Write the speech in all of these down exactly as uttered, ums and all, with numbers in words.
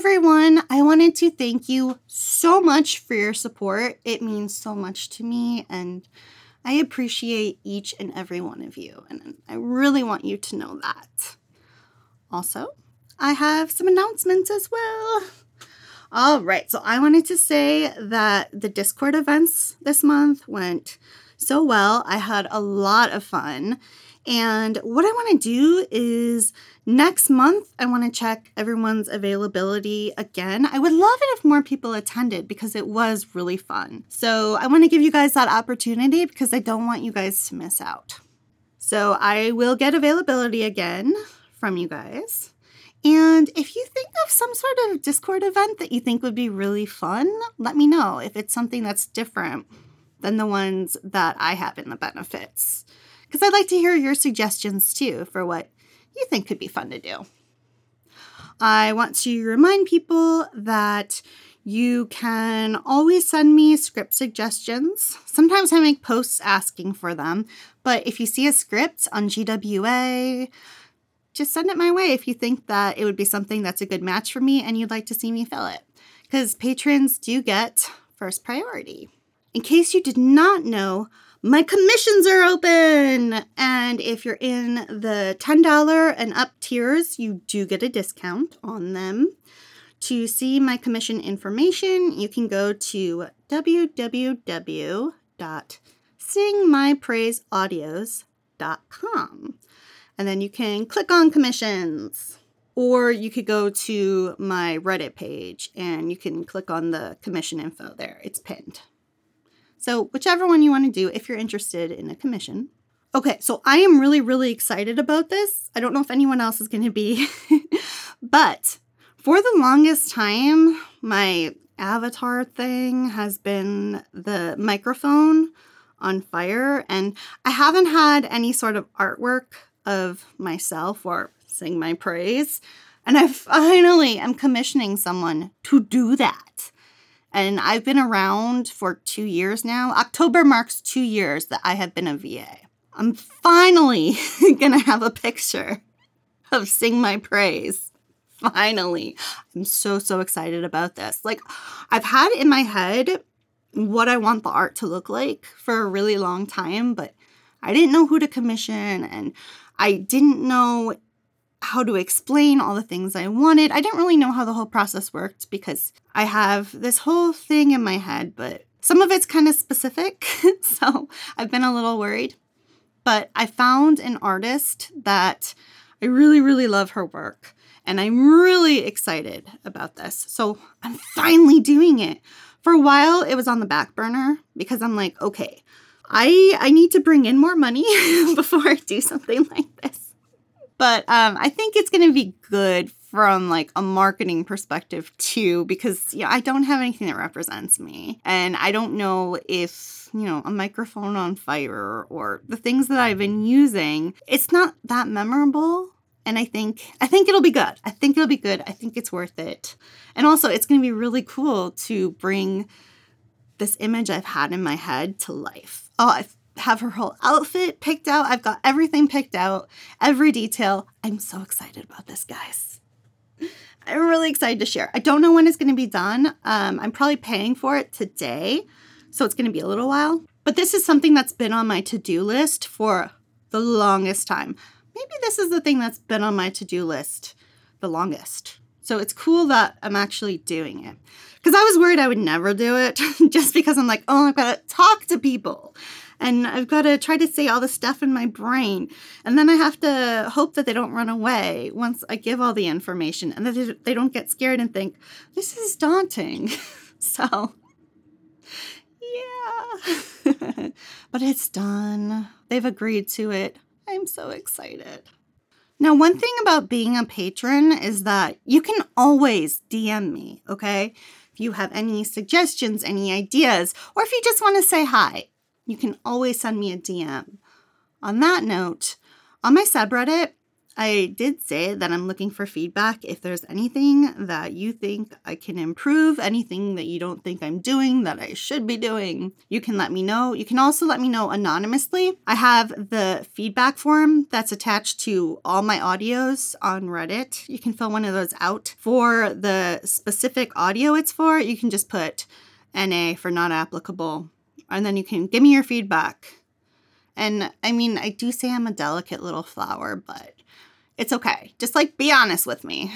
everyone. I wanted to thank you so much for your support. It means so much to me, and I appreciate each and every one of you, and I really want you to know that. Also, I have some announcements as well. All right, so I wanted to say that the Discord events this month went so well. I had a lot of fun. And what I want to do is next month, I want to check everyone's availability again. I would love it if more people attended because it was really fun. So I want to give you guys that opportunity because I don't want you guys to miss out. So I will get availability again from you guys. And if you think of some sort of Discord event that you think would be really fun, let me know if it's something that's different than the ones that I have in the benefits. Because I'd like to hear your suggestions too for what you think could be fun to do. I want to remind people that you can always send me script suggestions. Sometimes I make posts asking for them, but if you see a script on G W A, just send it my way if you think that it would be something that's a good match for me and you'd like to see me fill it. Because patrons do get first priority. In case you did not know, my commissions are open, and if you're in the ten dollars and up tiers, you do get a discount on them. To see my commission information, you can go to w w w dot sing my praise audios dot com, and then you can click on commissions, or you could go to my Reddit page, and you can click on the commission info there. It's pinned. So whichever one you want to do if you're interested in a commission. Okay, so I am really, really excited about this. I don't know if anyone else is going to be, but for the longest time, my avatar thing has been the microphone on fire, and I haven't had any sort of artwork of myself or sing my praise, and I finally am commissioning someone to do that. And I've been around for two years now. October marks two years that I have been a V A. I'm finally going to have a picture of Sing My Praise. Finally. I'm so, so excited about this. Like, I've had in my head what I want the art to look like for a really long time, but I didn't know who to commission, and I didn't know how to explain all the things I wanted. I didn't really know how the whole process worked because I have this whole thing in my head, but some of it's kind of specific, so I've been a little worried. But I found an artist that I really, really love her work, and I'm really excited about this. So I'm finally doing it. For a while, it was on the back burner because I'm like, okay, I, I need to bring in more money before I do something like this. But um, I think it's going to be good from like a marketing perspective too, because you know, I don't have anything that represents me. And I don't know if, you know, a microphone on fire or the things that I've been using, it's not that memorable. And I think, I think it'll be good. I think it'll be good. I think it's worth it. And also it's going to be really cool to bring this image I've had in my head to life. Oh, I've have her whole outfit picked out. I've got everything picked out, every detail. I'm so excited about this, guys. I'm really excited to share. I don't know when it's going to be done. Um, I'm probably paying for it today, so it's going to be a little while. But this is something that's been on my to-do list for the longest time. Maybe this is the thing that's been on my to-do list the longest. So it's cool that I'm actually doing it. Because I was worried I would never do it just because I'm like, oh, I've got to talk to people. And I've got to try to say all the stuff in my brain. And then I have to hope that they don't run away once I give all the information and that they don't get scared and think, this is daunting. So, yeah. But it's done. They've agreed to it. I'm so excited. Now, one thing about being a patron is that you can always D M me, okay? If you have any suggestions, any ideas, or if you just want to say hi, you can always send me a D M. On that note, on my subreddit, I did say that I'm looking for feedback. If there's anything that you think I can improve, anything that you don't think I'm doing that I should be doing, you can let me know. You can also let me know anonymously. I have the feedback form that's attached to all my audios on Reddit. You can fill one of those out. For the specific audio it's for, you can just put N A for not applicable, and then you can give me your feedback. And I mean, I do say I'm a delicate little flower, but it's okay. Just like be honest with me.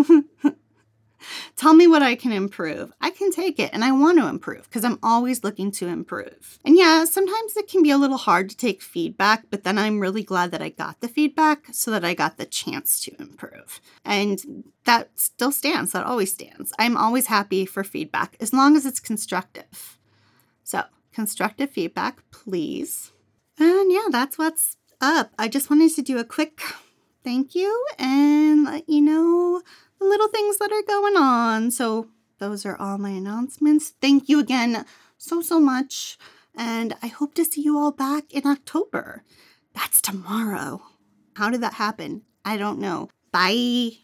Tell me what I can improve. I can take it and I want to improve because I'm always looking to improve. And yeah, sometimes it can be a little hard to take feedback, but then I'm really glad that I got the feedback so that I got the chance to improve. And that still stands. That always stands. I'm always happy for feedback as long as it's constructive. So constructive feedback, please. And yeah, that's what's up. I just wanted to do a quick thank you and let you know the little things that are going on. So those are all my announcements. Thank you again so, so much. And I hope to see you all back in October. That's tomorrow. How did that happen? I don't know. Bye.